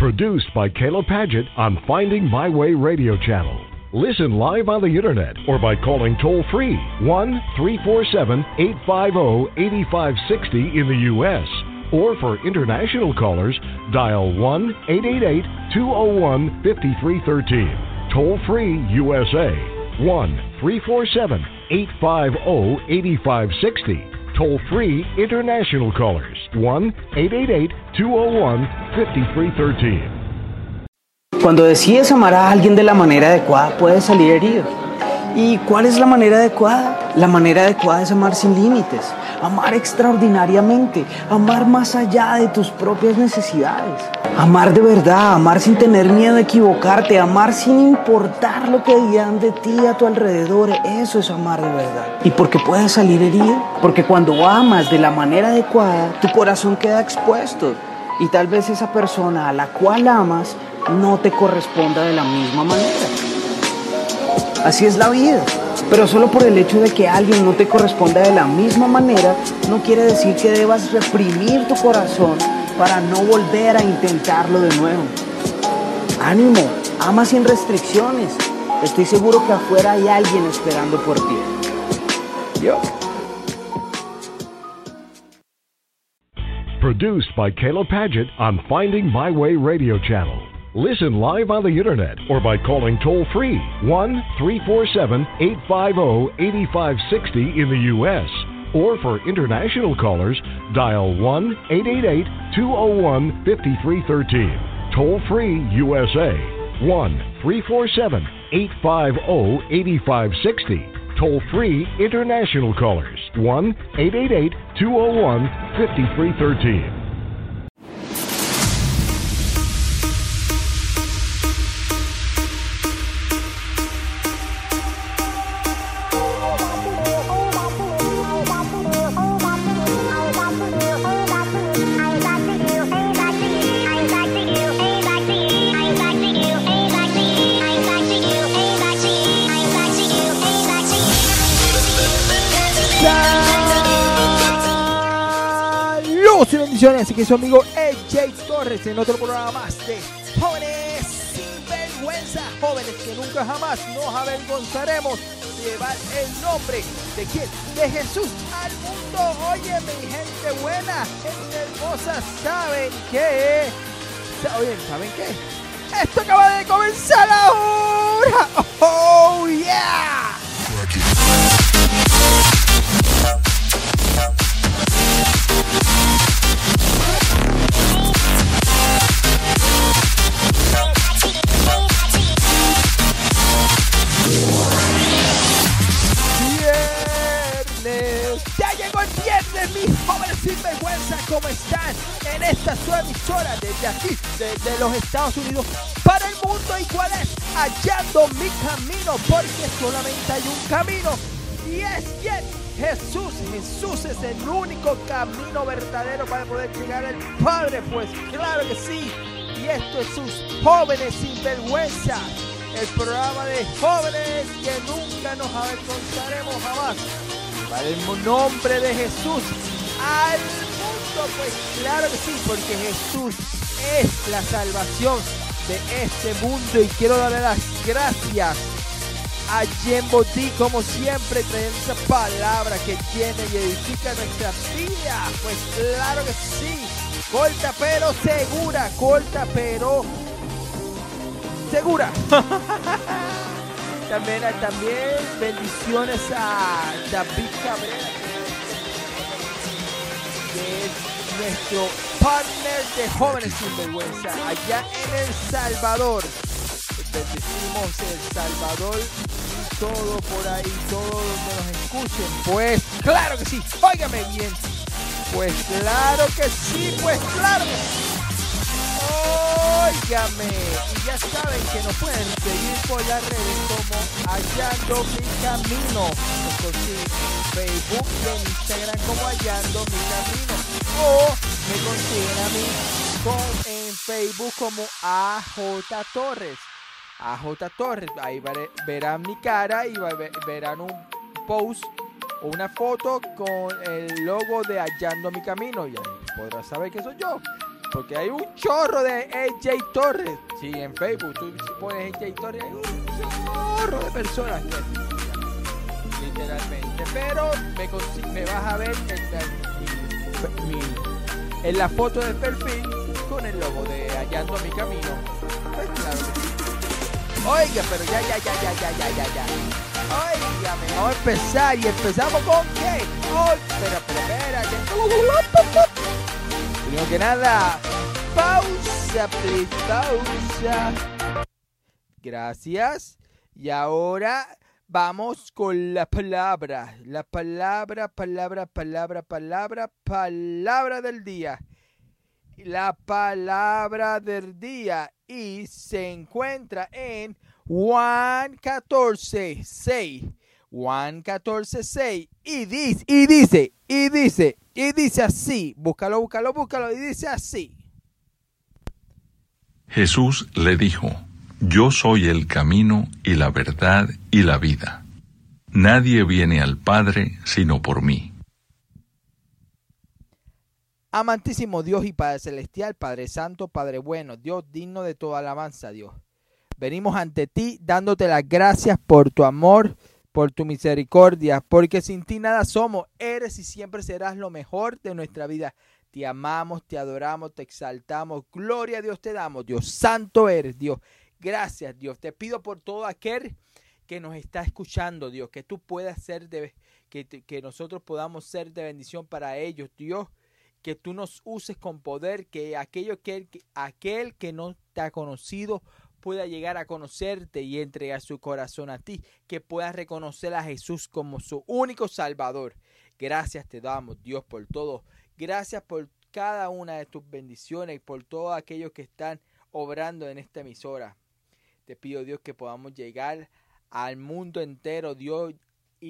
Produced by Caleb Paget on Finding My Way Radio Channel. Listen live on the internet or by calling toll-free 1-347-850-8560 in the U.S. Or for international callers, dial 1-888-201-5313. Toll-free USA, 1-347-850-8560. Toll-free international callers, 1-888-201-5313. Cuando decides amar a alguien de la manera adecuada, puedes salir herido. ¿Y cuál es la manera adecuada? La manera adecuada es amar sin límites, amar extraordinariamente, amar más allá de tus propias necesidades. Amar de verdad, amar sin tener miedo de equivocarte, amar sin importar lo que digan de ti a tu alrededor. Eso es amar de verdad. ¿Y por qué puedes salir herido? Porque cuando amas de la manera adecuada, tu corazón queda expuesto. Y tal vez esa persona a la cual amas no te corresponda de la misma manera. Así es la vida. Pero solo por el hecho de que alguien no te corresponda de la misma manera, no quiere decir que debas reprimir tu corazón para no volver a intentarlo de nuevo. Ánimo, ama sin restricciones. Estoy seguro que afuera hay alguien esperando por ti. Yo. Produced by Caleb Paget on Finding My Way Radio Channel. Listen live on the internet or by calling toll-free 1-347-850-8560 in the U.S. Or for international callers, dial 1-888-201-5313. Toll-free USA, 1-347-850-8560. Toll-free international callers, 1-888-201-5313. Y bendiciones, así que su amigo EJ Torres en otro programa más de Jóvenes Sin Vergüenza, jóvenes que nunca jamás nos avergonzaremos de llevar el nombre de quién, de Jesús al mundo. Oye, mi gente buena, gente hermosa, ¿saben qué? ¿Saben qué? Esto acaba de comenzar ahora. Oh yeah. Ya llegó el viernes, mis jóvenes sin vergüenza. ¿Cómo están? En esta su emisora desde aquí, desde los Estados Unidos para el mundo. ¿Y cuál es? Hallando mi camino, porque solamente hay un camino. ¿Y es quién? Jesús. Jesús es el único camino verdadero para poder llegar al Padre. Pues claro que sí. Y esto es sus jóvenes sin vergüenza. El programa de jóvenes que nunca nos avergonzaremos jamás. Para el nombre de Jesús al mundo, pues claro que sí, porque Jesús es la salvación de este mundo. Y quiero darle las gracias a Jembotí, como siempre, trayendo esa palabra que tiene y edifica nuestra vida. Pues claro que sí, corta pero segura, corta pero segura. También bendiciones a David Cabrera, que es nuestro partner de Jóvenes Sin Vergüenza allá en El Salvador. Bendecimos El Salvador y todo por ahí, todo donde nos escuchen. Pues claro que sí, óigame bien. Pues claro que sí, pues claro que sí. Óigame, y ya saben que nos pueden seguir por las redes como Hallando Mi Camino. Nos consiguen en Facebook y en Instagram como Hallando Mi Camino. O me consiguen a mí en Facebook como AJ Torres. AJ Torres, ahí verán mi cara y verán un post o una foto con el logo de Hallando Mi Camino y ahí podrás saber que soy yo. Porque hay un chorro de AJ Torres. Sí, en Facebook tú pones AJ Torres, hay un chorro de personas que literalmente. Pero me vas a ver en la foto de perfil con el logo de Hallando Mi Camino. Pues claro que sí. Oiga, pero ya. Oiga, vamos a empezar. ¿Y empezamos con qué? Espera. Primero que nada, pausa, please, pausa. Gracias. Y ahora vamos con la palabra. La palabra del día. La palabra del día. Y se encuentra en Juan 14:6. Juan 14:6. Y dice así. Búscalo. Y dice así. Jesús le dijo: Yo soy el camino y la verdad y la vida. Nadie viene al Padre sino por mí. Amantísimo Dios y Padre Celestial, Padre Santo, Padre Bueno, Dios digno de toda alabanza, Dios. Venimos ante ti dándote las gracias por tu amor, por tu misericordia, porque sin ti nada somos. Eres y siempre serás lo mejor de nuestra vida. Te amamos, te adoramos, te exaltamos. Gloria a Dios te damos, Dios. Santo eres, Dios. Gracias, Dios. Te pido por todo aquel que nos está escuchando, Dios, que tú puedas ser que nosotros podamos ser de bendición para ellos, Dios. Que tú nos uses con poder, que aquel que no te ha conocido pueda llegar a conocerte y entregar su corazón a ti, que pueda reconocer a Jesús como su único Salvador. Gracias te damos, Dios, por todo. Gracias por cada una de tus bendiciones y por todos aquellos que están obrando en esta emisora. Te pido, Dios, que podamos llegar al mundo entero, Dios, y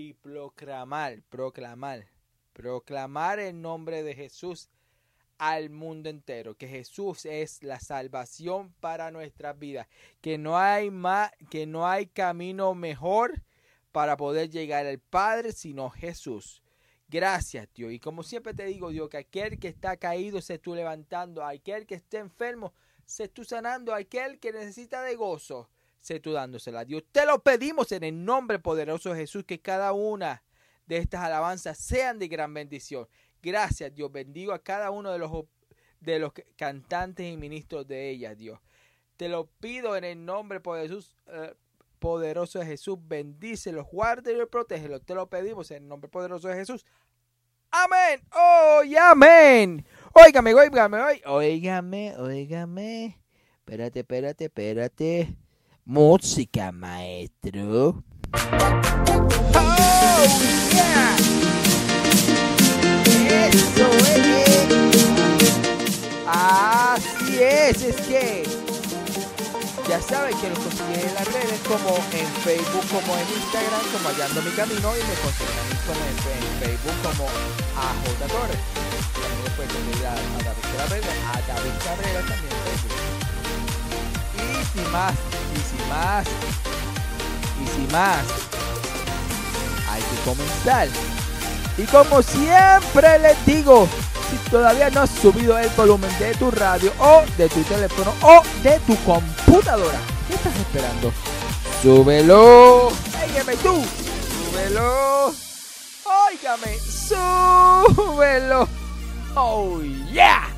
proclamar el nombre de Jesús al mundo entero, que Jesús es la salvación para nuestras vidas, que no hay camino mejor para poder llegar al Padre sino Jesús. Gracias, Dios. Y como siempre te digo, Dios, que aquel que está caído se tú levantando, aquel que esté enfermo se tú sanando, aquel que necesita de gozo se tú dándosela. Dios, te lo pedimos en el nombre poderoso de Jesús, que cada una de estas alabanzas sean de gran bendición. Gracias, Dios. Bendigo a cada uno de los cantantes y ministros de ellas, Dios. Te lo pido en el nombre poderoso de Jesús. Bendícelos, guárdelos y protégelos. Te lo pedimos en el nombre poderoso de Jesús. Amén. ¡Oh, y amén! Óigame. Espérate. Música, maestro. ¡Oh, yeah! ¡Eso es! Así es que ya saben que nos consiguen en las redes, como en Facebook, como en Instagram, como Hallando Mi Camino, y me consiguen en Facebook como AJ Torres. También les pueden seguir a David Cabrera también en Facebook. Y sin más, hay que comenzar. Y como siempre les digo, si todavía no has subido el volumen de tu radio o de tu teléfono o de tu computadora, ¿qué estás esperando? ¡Súbelo! ¡Óigame tú! ¡Súbelo! ¡Óigame! ¡Súbelo! ¡Oh, yeah!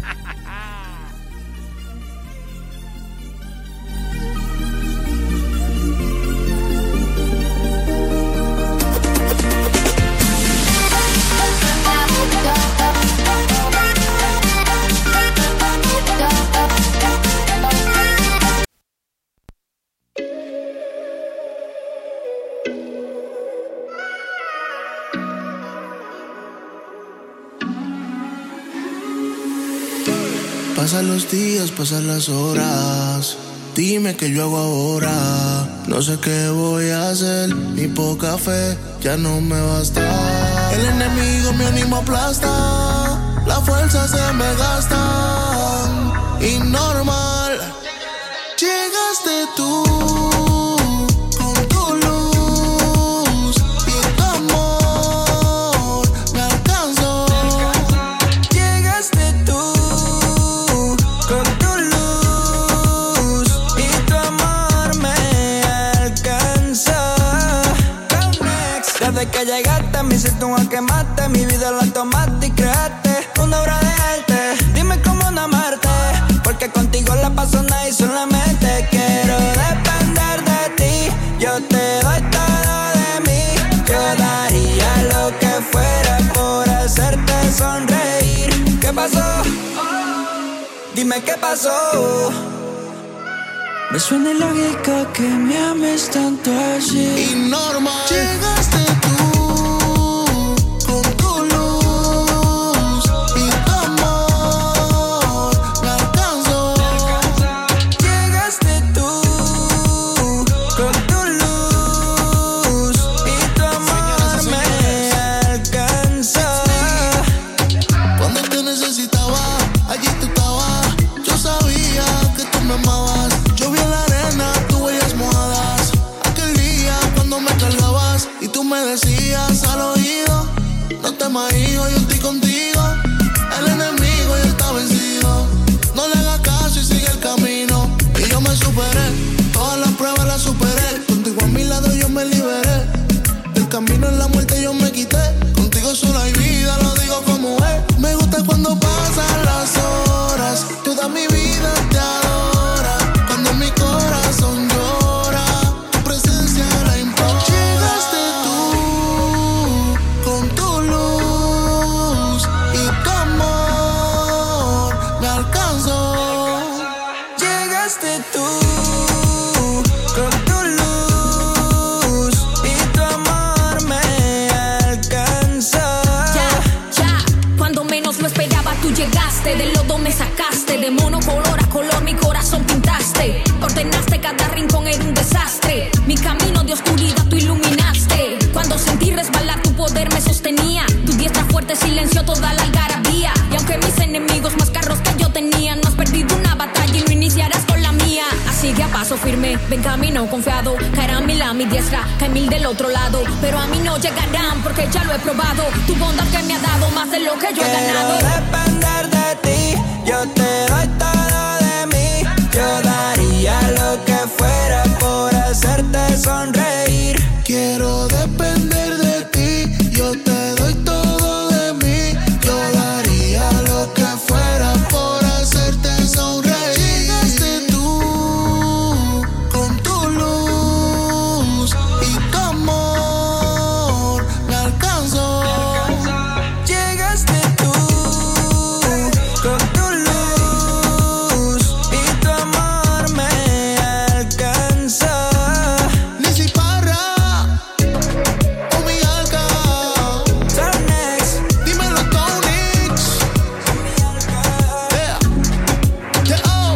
Pasan los días, pasan las horas. Dime qué yo hago ahora. No sé qué voy a hacer. Mi poca fe ya no me basta. El enemigo me anima a aplastar. La fuerza se me gasta. Y normal. Llegaste tú. Tú si tú a quemaste, mi vida la tomaste y creaste una obra de arte. Dime cómo no amarte, porque contigo la paso nice, solamente quiero depender de ti. Yo te doy todo de mí, yo daría lo que fuera por hacerte sonreír. ¿Qué pasó? Dime qué pasó. Me suena ilógico que me ames tanto así. Y normal. Llegaste tú con tu luz y tu amor me alcanzó. Llegaste tú con tu luz y tu amor me alcanzó. Cuando te necesitaba, allí tú estabas. Yo sabía que tú me amabas. Yo vi en la arena tus huellas mojadas. Aquel día cuando me cargabas y tú me decías al oído: no temas, hijo, yo estoy contigo. El enemigo ya está vencido. No le hagas caso y sigue el camino. Y yo me superé, todas las pruebas las superé. Contigo a mi lado yo me liberé. Del camino en la muerte yo me quité. Contigo solo hay vida, lo digo como es. Me gusta cuando pasan las horas. Toda mi vida te adora. Cuando mi corazón llora, tu presencia la implora. Llegaste tú con tu luz y tu amor me alcanzó. Llegaste tú con tu luz y tu amor me alcanzó. Ya, cuando menos lo esperaba tú llegaste. Del lodo me sacaste, de monocolor a color mi corazón pintaste. Ordenaste cada rincón era un desastre. Mi camino de oscuridad tú iluminaste. Cuando sentí resbalar tu poder me sostenía. Tu diestra fuerte silenció toda la algarabía. Y aunque mis enemigos más carros que yo tenían, no has perdido una batalla y no iniciarás con la mía. Así que a paso firme, ven camino confiado. Caerán mil a mi diestra, caen mil del otro lado. Pero a mí no llegarán porque ya lo he probado. Tu bondad que me ha dado más de lo que yo he ganado. Quiero depender de ti, yo te doy todo de mí. Yo daría lo que fuera por hacerte sonreír. Quiero depender de ti, yo te doy todo de mí. Yo daría lo que fuera por hacerte sonreír. Llegaste tú con tu luz y tu amor me alcanzó. Llegaste tú con tu luz y tu amor me alcanzó. Lizzy Parra, Omi Alca, Sarnex, dímelo Tonix. Yeah, yeah, oh.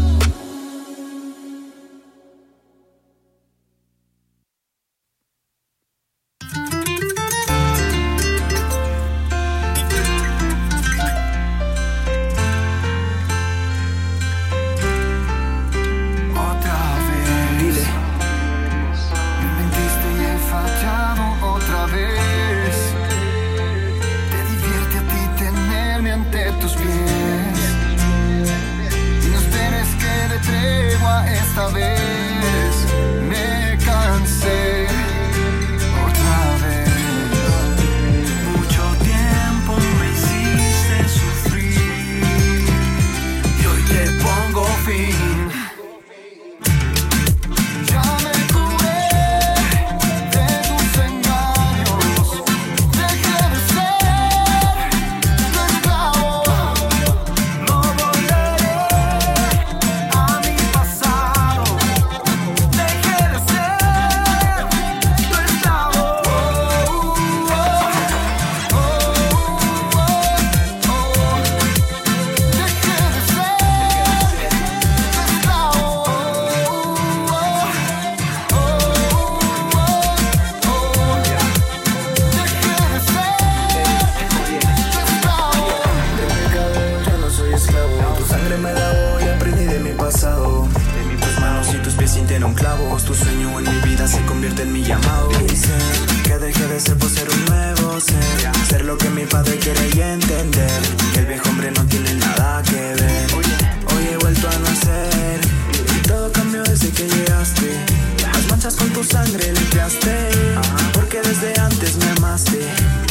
Otra vez. Dile. Me mentiste y he fallado otra vez. Te divierte a ti tenerme ante tus pies. Y no esperes que de tregua esta vez. Me cansé otra vez. Mucho tiempo me hiciste sufrir y hoy te pongo fin. Ya me curé de tus engaños. Dejé de ser tu esclavo. No volveré a mi pasado. Dejé de ser tu esclavo. Dejé de ser tu esclavo. yo no soy esclavo. Tu sangre me da hoy, aprendí de mi pasado. Tus manos y tus pies sintieron clavos. Tu sueño en mi vida se convierte en mi llamado. Dice que dejé de ser por ser un nuevo ser. Ser lo que mi padre quiere y entender. Que el viejo hombre no tiene nada que ver. Hoy he vuelto a nacer y todo cambió desde que llegaste. Las manchas con tu sangre limpiaste. Porque desde antes me amaste.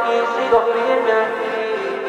aquí, sigo firme aquí.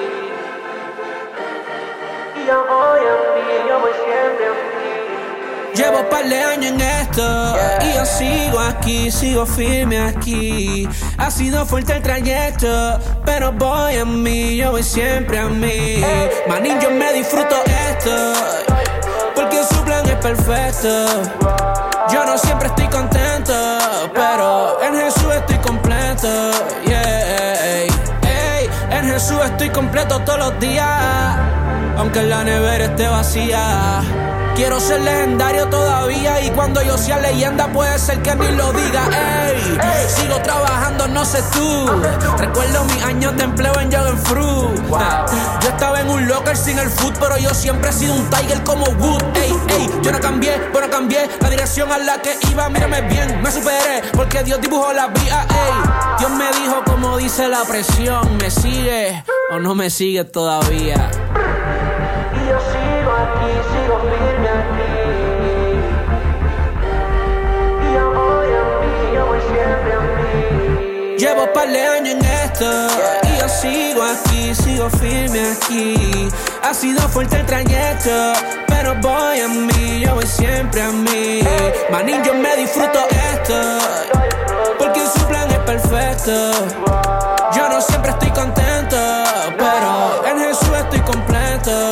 Y yo voy a mí, yo voy siempre a mí. Llevo un par de años en esto y yo sigo aquí, sigo firme aquí. Ha sido fuerte el trayecto, pero voy a mí, yo voy siempre a mí. Manín, yo me disfruto esto, porque su plan es perfecto. Yo no siempre estoy contento, pero en Jesús estoy completo. Yeah, en Jesús estoy completo todos los días, aunque la nevera esté vacía. Quiero ser legendario todavía, y cuando yo sea leyenda puede ser que ni lo diga. Ey, sigo trabajando, no sé tú. Recuerdo mis años de empleo en Jordan Fruit. Yo estaba en un locker sin el food, pero yo siempre he sido un tiger como Wood. Ey, yo no cambié, bueno cambié la dirección a la que iba. Mírame bien, me superé porque Dios dibujó la vía. Ey, Dios me dijo como dice la presión. ¿Me sigue o no me sigue todavía? Y yo sigo aquí, sigo firme aquí. Y yo voy a mí, yo voy siempre a mí. Llevo un par de años en esto y yo sigo aquí, sigo firme aquí. Ha sido fuerte el trayecto, pero voy a mí, yo voy siempre a mí. Manín, yo me disfruto esto, porque su plan es perfecto. Yo no siempre estoy contento, pero en Jesús estoy completo.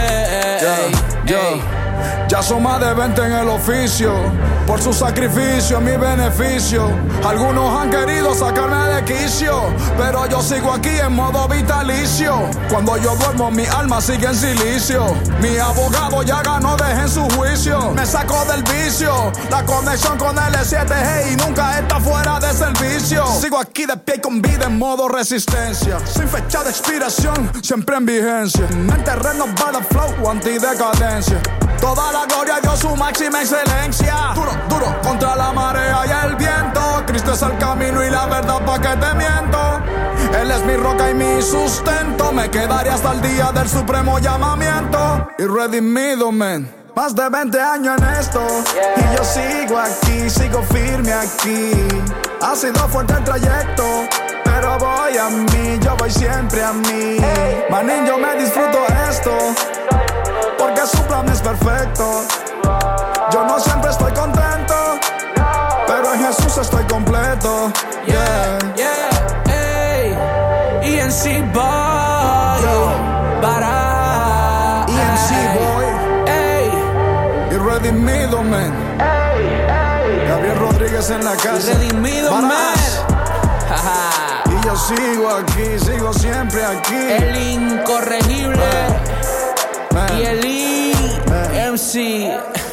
Ya son más de 20 en el oficio, por su sacrificio, mi beneficio. Algunos han querido sacarme de quicio, pero yo sigo aquí en modo vitalicio. Cuando yo duermo mi alma sigue en silicio. Mi abogado ya ganó, dejen su juicio. Me sacó del vicio, la conexión con L7, hey, nunca está fuera de servicio. Sigo aquí de pie y con vida en modo resistencia, sin fecha de expiración, siempre en vigencia. Mente renovada, flow, antidecadencia. Toda la gloria a Dios, su máxima excelencia. Duro, duro, contra la marea y el viento. Cristo es el camino y la verdad, ¿pa' qué te miento? Él es mi roca y mi sustento. Me quedaré hasta el día del supremo llamamiento. Y redimido, man. Más de 20 años en esto, y yo sigo aquí, sigo firme aquí. Ha sido fuerte el trayecto, pero voy a mí, yo voy siempre a mí. Manín, yo me disfruto esto, porque su plan es perfecto. Yo no siempre estoy contento, pero en Jesús estoy completo. Y en sí voy para EMC Boy, y redimido, man. Gabriel Rodríguez en la casa. Redimido, man. Y yo sigo aquí, sigo siempre aquí. El incorregible y el EMC.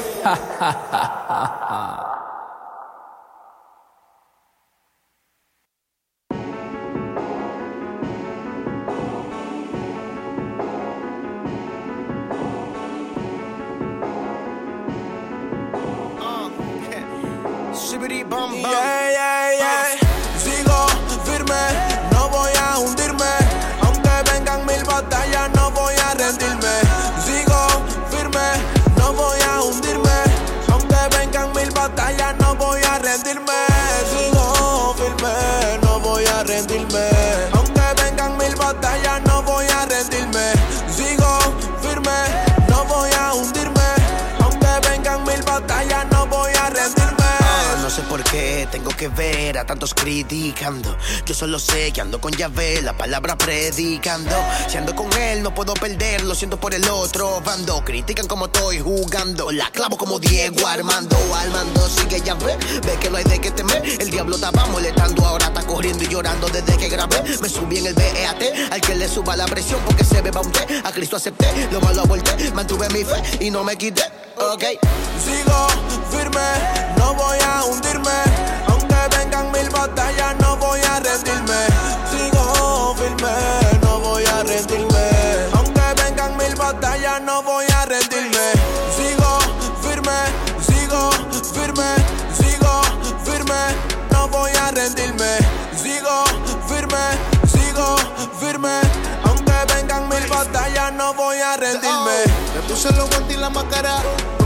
Sigo firme, no voy a hundirme. Aunque vengan 1000 batallas, no voy a rendirme. Sigo firme, no voy a hundirme. Aunque vengan 1000 batallas, no voy a rendirme. Sigo firme, no voy a rendirme. Aunque vengan 1000 batallas, no voy a rendirme. Sigo firme, no voy a hundirme. Aunque vengan 1000 batallas, no voy a rendirme. No sé por qué tengo que ver a tantos criticando. Yo solo sé que ando con Yahvé, la palabra predicando. Si ando con él no puedo perder, lo siento por el otro bando. Critican como estoy jugando, la clavo como Diego Armando. Armando sigue Yahvé, ve que no hay de qué temer. El diablo estaba molestando, ahora está corriendo y llorando desde que grabé. Me subí en el BEAT, al que le suba la presión porque se beba un té. A Cristo acepté, lo malo aborté, mantuve mi fe y no me quité. Ok. Sigo firme, no voy a hundirme. Aunque vengan 1000 batallas, no voy a rendirme. Sigo firme, no voy a rendirme. Aunque vengan 1000 batallas, no voy a rendirme. Sigo firme, sigo firme, sigo firme, no voy a rendirme. Sigo firme, sigo firme. Aunque vengan 1000 batallas, no voy a rendirme. Me puse los guantes y la máscara, porque el diablo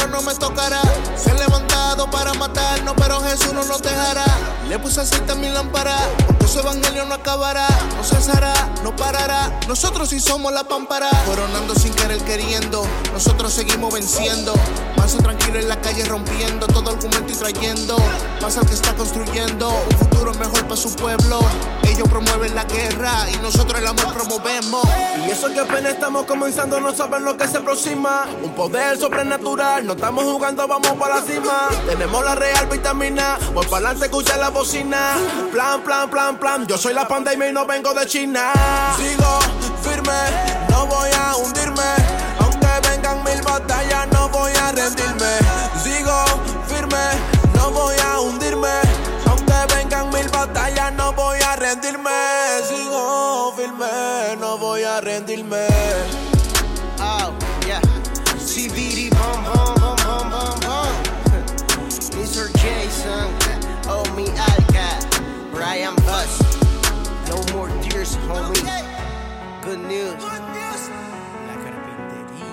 no me tocará. Se han levantado para matarnos, pero Jesús no nos dejará. Le puse aceite a mi lámpara, porque su evangelio no acabará. No cesará, no parará. Nosotros sí somos la pámpara. Coronando sin querer queriendo, nosotros seguimos venciendo. Paso tranquilo en la calle rompiendo todo argumento y trayendo paz al que está construyendo un futuro mejor para su pueblo. Ellos promueven la guerra y nosotros el amor promovemos. Y eso que apenas estamos comenzando, no saben lo que se aproxima. Un poder sobrenatural, no estamos jugando, vamos para la cima. Tenemos la real vitamina, voy para adelante, escucha la bocina. Plan, plan, plan, plan, yo soy la pandemia y no vengo de China. Sigo firme, no voy a hundirme. Aunque vengan 1000 batallas, no voy a rendirme. Sigo firme, no voy a hundirme. Aunque vengan 1000 batallas, no voy a rendirme. Sigo firme, no voy a rendirme. Oh, yeah. CBD, bum, bum, bum, bum, bum, bum. Mr. Jason, oh, me, Alca, Brian Bus. No more tears, homie. Good news. La carpintería.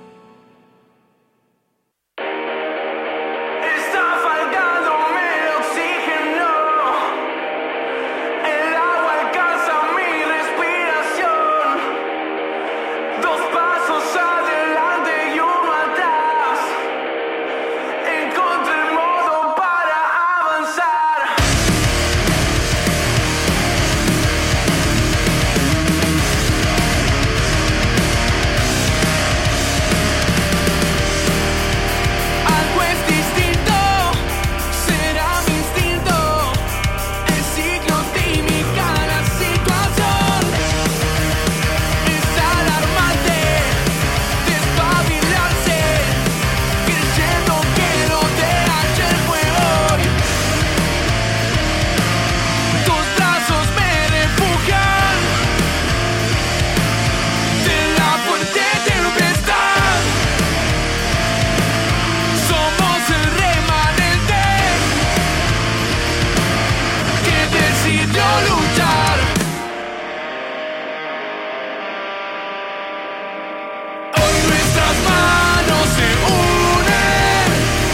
Está faltándome el oxígeno. El agua alcanza mi respiración. 2 pasos adelante y uno atrás. Encontré el modo para avanzar. Algo es distinto, será mi instinto. El ciclo tímica, la situación es alarmante. Despabilarse, creyendo que lo de ayer fue hoy. Tus brazos me refugian de la fuerte tempestad. Somos el remanente que decidió luchar. Hoy nuestras manos se unen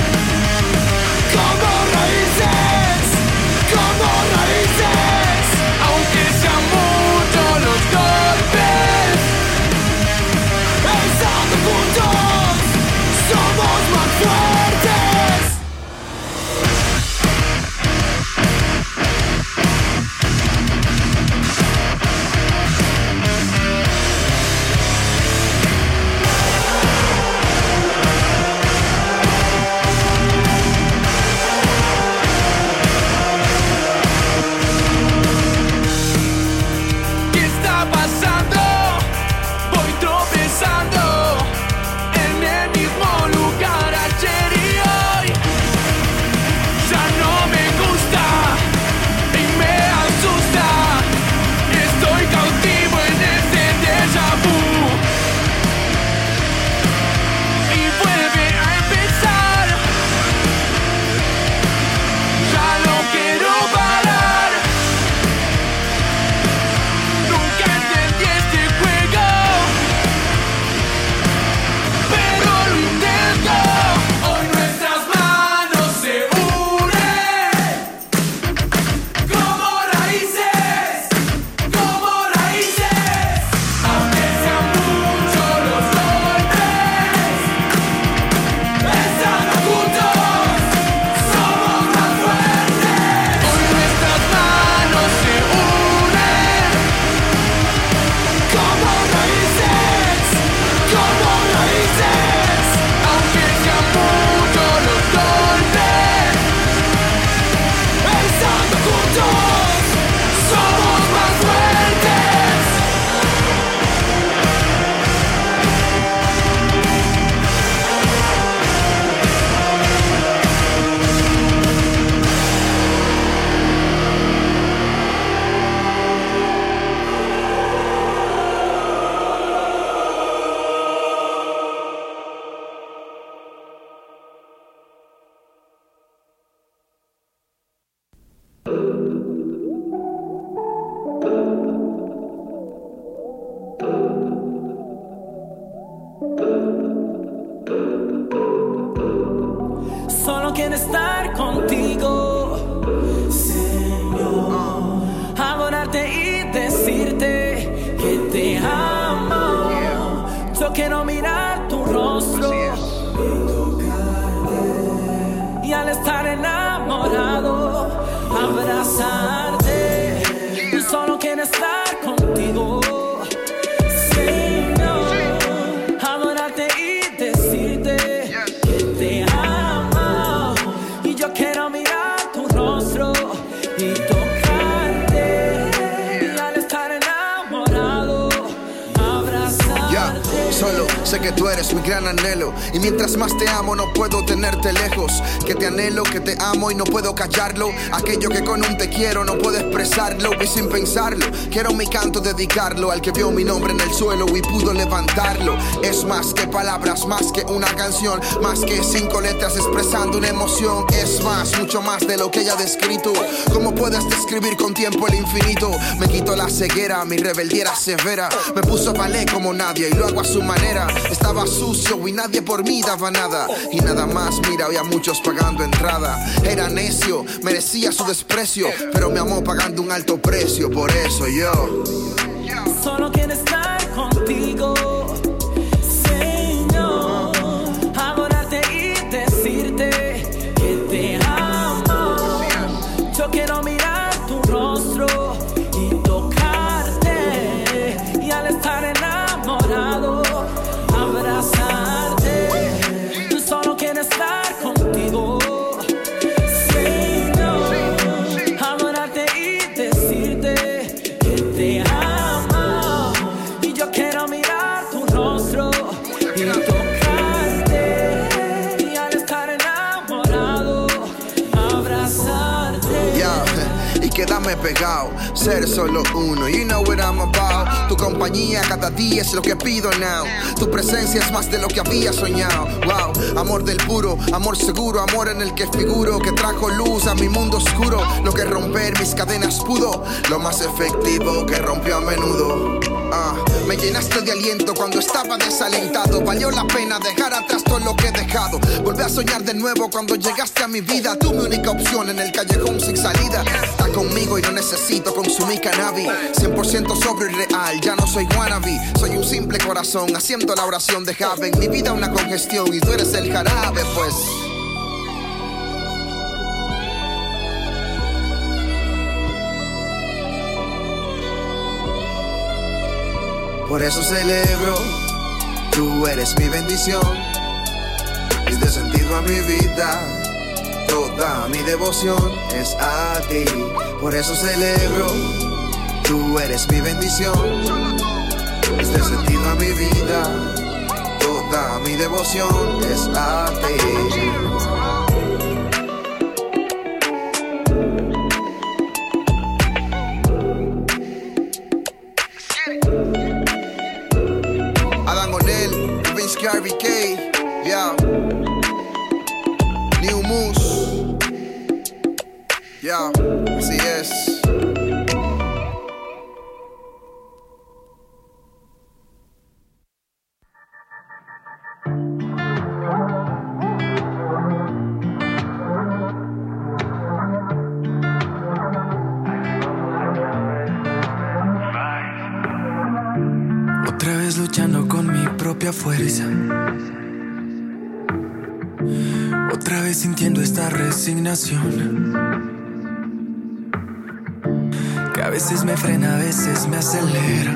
como raíces, aunque sean muchos los golpes. Estando juntos, somos más fuertes. ¿Qué está pasando? Voy tropezando en el mismo lugar ayer y hoy. Ya no me gusta y me asusta. Estoy cautivo en este déjà vu. Y vuelve a empezar. Ya no quiero parar. Nunca entendí este juego, pero lo intento. Hoy nuestras manos se unen como raíces, aunque sean muchos los golpes. Estando juntos, somos más fuertes. Hoy nuestras manos se unen como raíces, aunque sean muchos los golpes. Estando juntos, somos más fuertes. quiero estar contigo. Señor, adorarte y decirte que te amo. Y yo quiero mirar tu rostro y tocarte. Y al estar enamorado, abrazarte. Solo sé que tú eres mi gran anhelo. Y mientras más te amo no puedo tenerte lejos. Que te anhelo, que te amo y no puedo callarlo. Aquello que con un te quiero no puedo expresarlo. Y sin pensarlo, quiero mi canto dedicarlo al que vio mi nombre en el suelo y pudo levantarlo. Es más que palabras, más que una canción, más que 5 letras expresando una emoción. Es más, mucho más de lo que ella ha descrito. ¿Cómo puedes describir con tiempo el infinito? Me quitó la ceguera, mi rebeldía era severa. Me puso a valer como nadie y lo hago a su manera. Estaba sucio y nadie por mí daba nada. Y nada más, mira, había muchos pagando entrada. Era necio, merecía su desprecio, pero me amó pagando un alto precio. Por eso yo solo quiero estar contigo, Señor, adorarte y decirte que te amo. Yo quiero mirar tu rostro y tocarte. Y al estar enamorado, abrazarte. Yo solo quiero estar contigo, Señor, adorarte y decirte que te amo. Y yo quiero mirar tu rostro y tocarte. Y al estar enamorado, abrazarte. y quedarme pegado, ser solo uno. You know what I'm about. Tu compañía cada día es lo que pido now. Tu presencia es más de lo que había soñado. Wow, amor del puro, amor seguro, amor en el que figuro, que trajo luz a mi mundo oscuro. Lo que romper mis cadenas pudo, lo más efectivo que rompió a menudo. Me llenaste de aliento cuando estaba desalentado. Valió la pena dejar atrás todo lo que he dejado. Volví a soñar de nuevo cuando llegaste a mi vida. Tú mi única opción en el callejón sin salida. Está conmigo y no necesito consumir cannabis. 100% sobrio y real, ya no soy wannabe. Soy un simple corazón haciendo la oración de Javen. Mi vida una congestión y tú eres el jarabe, pues. Por eso celebro, tú eres mi bendición, diste sentido a mi vida, toda mi devoción es a ti. Por eso celebro, tú eres mi bendición, diste sentido a mi vida, toda mi devoción es a ti. Harvey K, yeah. New Moose, yeah, así es. Otra vez luchando con mi propia fuerza. Otra vez sintiendo esta resignación que a veces me frena, a veces me acelera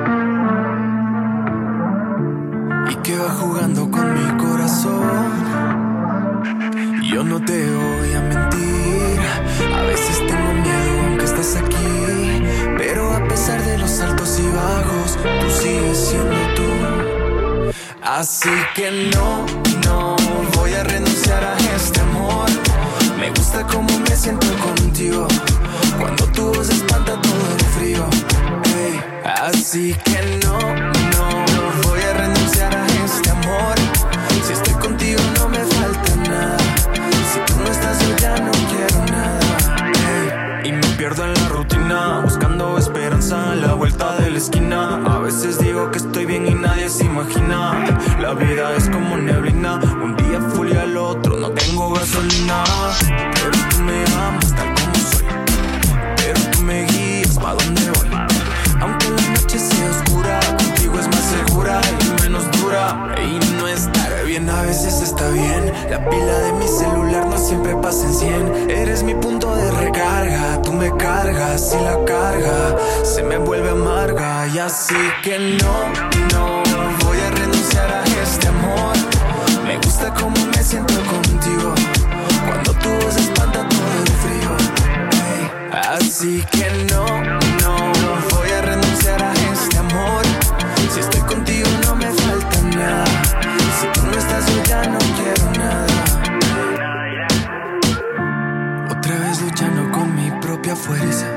y que va jugando con mi corazón. Yo no te voy a mentir, a veces tengo miedo aunque estás aquí, pero a pesar de los altos y bajos, tú sigues siendo tú. Así que no voy a renunciar a este amor. Me gusta cómo me siento contigo, cuando tu voz espanta todo el frío. Hey, así que no voy a renunciar a este amor. Si estoy contigo no me falta nada. Si tú no estás yo ya no quiero nada. Hey, y me pierdo en la rutina, buscando esperanza a la vuelta de la esquina. A veces digo que estoy bien y nadie se imagina. La vida es como neblina, un día full y al otro no tengo gasolina. Pero tú me amas tal como soy, pero tú me guías pa' donde voy. Aunque la noche sea oscura, contigo es más segura y menos dura. Y no estar bien a veces está bien. La pila de mi celular no siempre pasa en 100. Eres mi punto de recarga, tú me cargas. cargas y la carga se me vuelve amarga. Y así que no voy a renunciar a este amor. Me gusta cómo me siento contigo, cuando tu voz espanta todo el frío. Hey, así que no voy a renunciar a este amor. Si estoy contigo no me falta nada. Si tú no estás yo ya no quiero nada. Otra vez luchando con mi propia fuerza.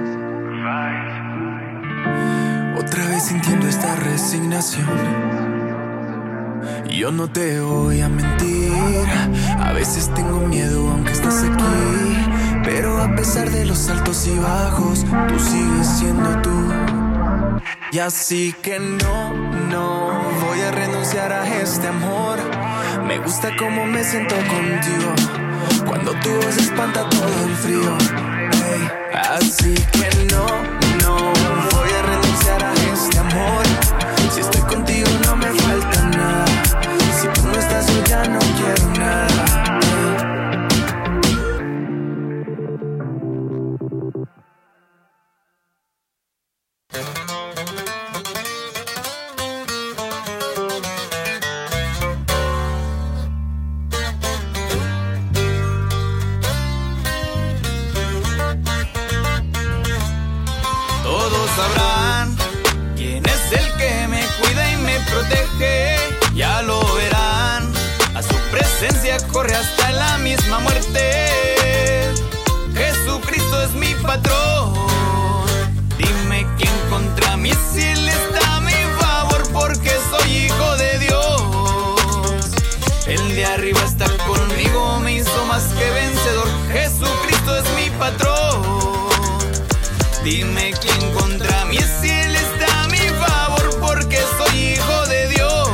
Otra vez sintiendo esta resignación. Yo no te voy a mentir, a veces tengo miedo aunque estás aquí. Pero a pesar de los altos y bajos, tú sigues siendo tú. Y así que no voy a renunciar a este amor. Me gusta cómo me siento contigo, cuando tu voz espanta todo el frío. Hey, así que no voy a renunciar a este amor. Si estoy contigo no me falta nada. Si tú no estás yo ya no quiero nada. Todos sabrán quién es el que me cuida y me protege. Ya lo verán, a su presencia corre hasta la misma muerte. Jesucristo es mi patrón. Dime quién contra mí, si Él está a mi favor, porque soy hijo de Dios. El de arriba está conmigo, me hizo más que vencedor. Jesucristo es mi patrón. Dime quién contra mí, si Él está a mi favor, porque soy hijo de Dios.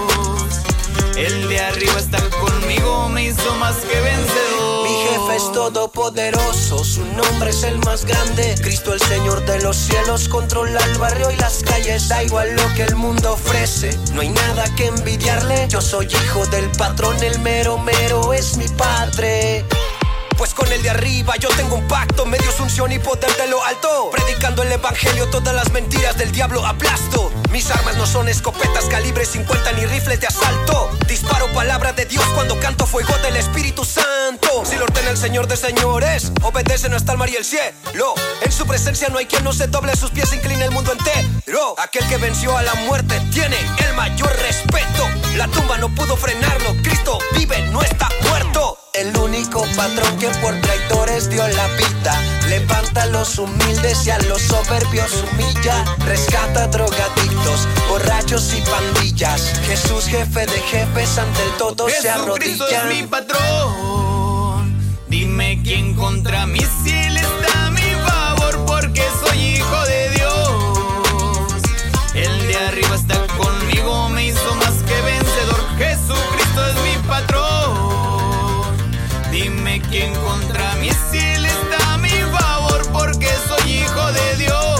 El de arriba está conmigo, me hizo más que vencedor. Mi jefe es todopoderoso, su nombre es el más grande. Cristo el Señor de los cielos, controla el barrio y las calles. Da igual lo que el mundo ofrece, no hay nada que envidiarle. Yo soy hijo del patrón, el mero es mi padre. Pues con el de arriba yo tengo un pacto, me dio unción y poder de lo alto. Predicando el evangelio, todas las mentiras del diablo aplasto. Mis armas no son escopetas calibre 50 ni rifles de asalto. Disparo palabra de Dios cuando canto fuego del Espíritu Santo. Si lo ordena el Señor de señores, obedecen hasta el mar y el cielo. En su presencia no hay quien no se doble, sus pies inclina el mundo entero. Aquel que venció a la muerte tiene el mayor respeto. La tumba no pudo frenarlo, Cristo vive, no está muerto. El único patrón que por traidores dio la vida, levanta a los humildes y a los soberbios humilla. Rescata drogadictos, borrachos y pandillas. Jesús, jefe de jefes, ante el todo se arrodilla. Jesucristo es mi patrón. Dime quién contra mí, si Él está a mi favor, porque soy hijo de Dios. El de arriba está conmigo, me hizo más que vencedor. Jesucristo es mi patrón. Dime quién contra mí, si Él está a mi favor, porque soy hijo de Dios.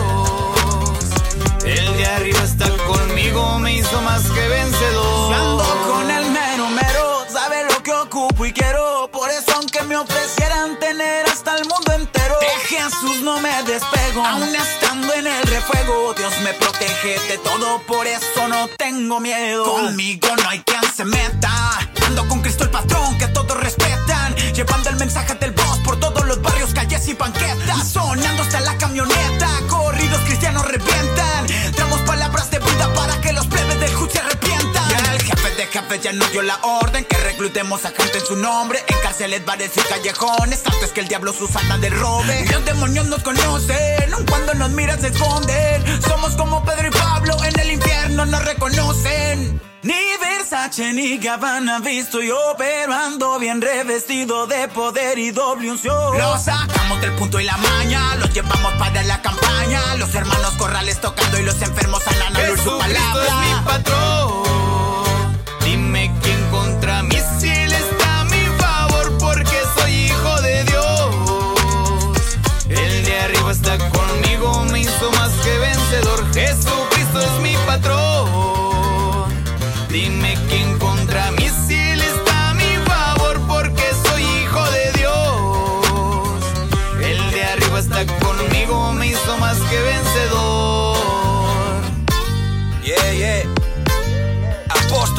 El de arriba está conmigo, me hizo más que vencedor. Si ando con el mero, sabe lo que ocupo y quiero. Por eso aunque me ofrecieran tener hasta el mundo entero, de Jesús no me despego. Aún estando en el refuego, Dios me protege de todo, por eso no tengo miedo. Conmigo no hay quien se meta. Ando con Cristo el patrón que todos respetan, llevando el mensaje del boss por todos los barrios, calles y banquetas. Sonando hasta la camioneta, corridos cristianos revientan. Tramos palabras de vida para que los plebes del Hood se arrepientan. Ya el jefe de jefes ya nos dio la orden que reclutemos a gente en su nombre, en cárceles, bares y callejones. Tanto es que el diablo sus almas de robe. Los demonios nos conocen, aun cuando nos miran se esconden. Somos como Pedro y Pablo, en el infierno nos reconocen. Ni Versace ni Gabbana visto yo, pero ando bien revestido de poder y doble unción. Los sacamos del punto y la maña, los llevamos para la campaña. Los hermanos corrales tocando y los enfermos sanando en su palabra. Jesucristo es mi patrón. Dime quién contra mí, si Él está a mi favor, porque soy hijo de Dios. El de arriba está conmigo, me hizo más que vencedor. Jesucristo es mi patrón. Dime quién contra mí, si Él está a mi favor, porque soy hijo de Dios. El de arriba está conmigo,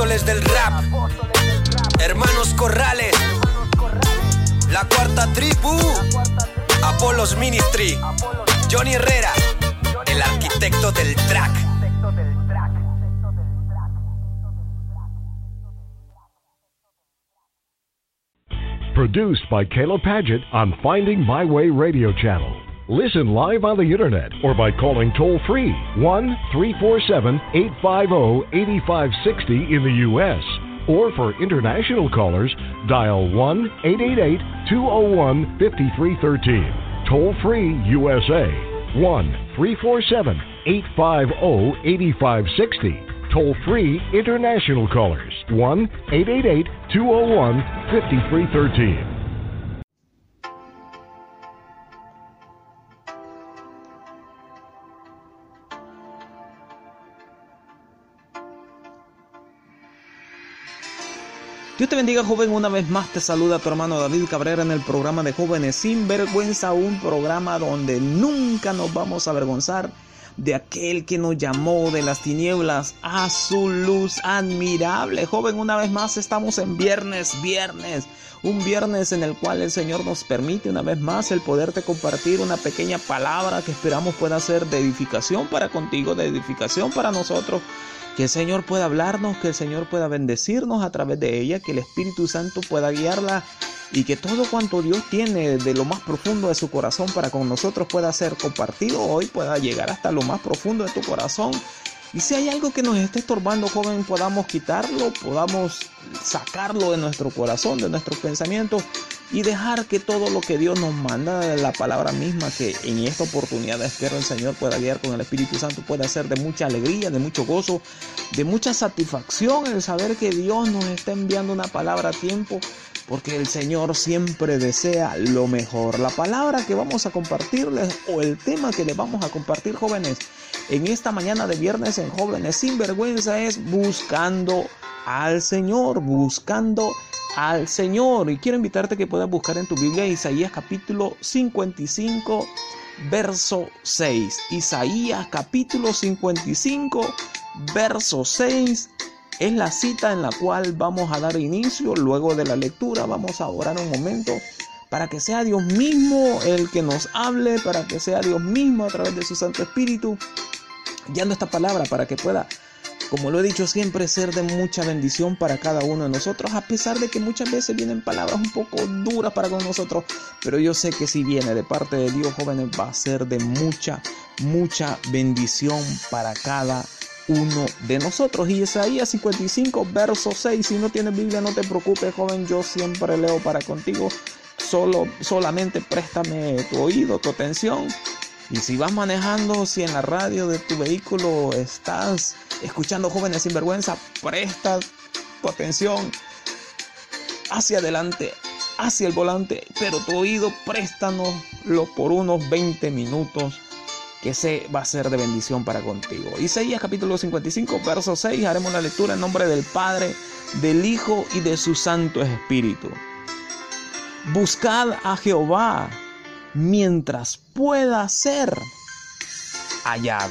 apóstoles del rap, hermanos Corrales, la cuarta tribu, Apolos Ministry, Johnny Herrera, el arquitecto del track. Produced by Caleb Paget on Finding My Way Radio Channel. Listen live on the internet or by calling toll-free 1-347-850-8560 in the U.S. Or for international callers, dial 1-888-201-5313. Toll-free USA 1-347-850-8560. Toll-free international callers 1-888-201-5313. Dios te bendiga, joven. Una vez más te saluda tu hermano David Cabrera en el programa de Jóvenes Sin Vergüenza, un programa donde nunca nos vamos a avergonzar de aquel que nos llamó de las tinieblas a su luz admirable. Joven, una vez más estamos en viernes, un viernes en el cual el Señor nos permite una vez más el poderte compartir una pequeña palabra que esperamos pueda ser de edificación para contigo, de edificación para nosotros. Que el Señor pueda hablarnos, que el Señor pueda bendecirnos a través de ella, que el Espíritu Santo pueda guiarla y que todo cuanto Dios tiene de lo más profundo de su corazón para con nosotros pueda ser compartido hoy, pueda llegar hasta lo más profundo de tu corazón. Y si hay algo que nos esté estorbando, joven, podamos quitarlo, podamos sacarlo de nuestro corazón, de nuestros pensamientos y dejar que todo lo que Dios nos manda de la palabra misma, que en esta oportunidad espero el Señor pueda guiar con el Espíritu Santo, pueda ser de mucha alegría, de mucho gozo, de mucha satisfacción el saber que Dios nos está enviando una palabra a tiempo, porque el Señor siempre desea lo mejor. La palabra que vamos a compartirles o el tema que les vamos a compartir, jóvenes, en esta mañana de viernes en Jóvenes Sin Vergüenza es buscando al Señor, buscando al Señor. Y quiero invitarte a que puedas buscar en tu Biblia Isaías capítulo 55, verso 6. Isaías capítulo 55, verso 6. Es la cita en la cual vamos a dar inicio. Luego de la lectura vamos a orar un momento para que sea Dios mismo el que nos hable, para que sea Dios mismo a través de su Santo Espíritu guiando esta palabra para que pueda, como lo he dicho siempre, ser de mucha bendición para cada uno de nosotros, a pesar de que muchas veces vienen palabras un poco duras para con nosotros, pero yo sé que si viene de parte de Dios, jóvenes, va a ser de mucha bendición para cada uno de nosotros. Y Isaías 55, verso 6, si no tienes Biblia no te preocupes, joven, yo siempre leo para contigo, solamente préstame tu oído, tu atención. Y si vas manejando, si en la radio de tu vehículo estás escuchando Jóvenes Sin Vergüenza, presta tu atención hacia adelante, hacia el volante, pero tu oído préstanoslo por unos 20 minutos, que se va a ser de bendición para contigo. Isaías capítulo 55, verso 6, haremos la lectura en nombre del Padre, del Hijo y de su Santo Espíritu. Buscad a Jehová mientras pueda ser hallado.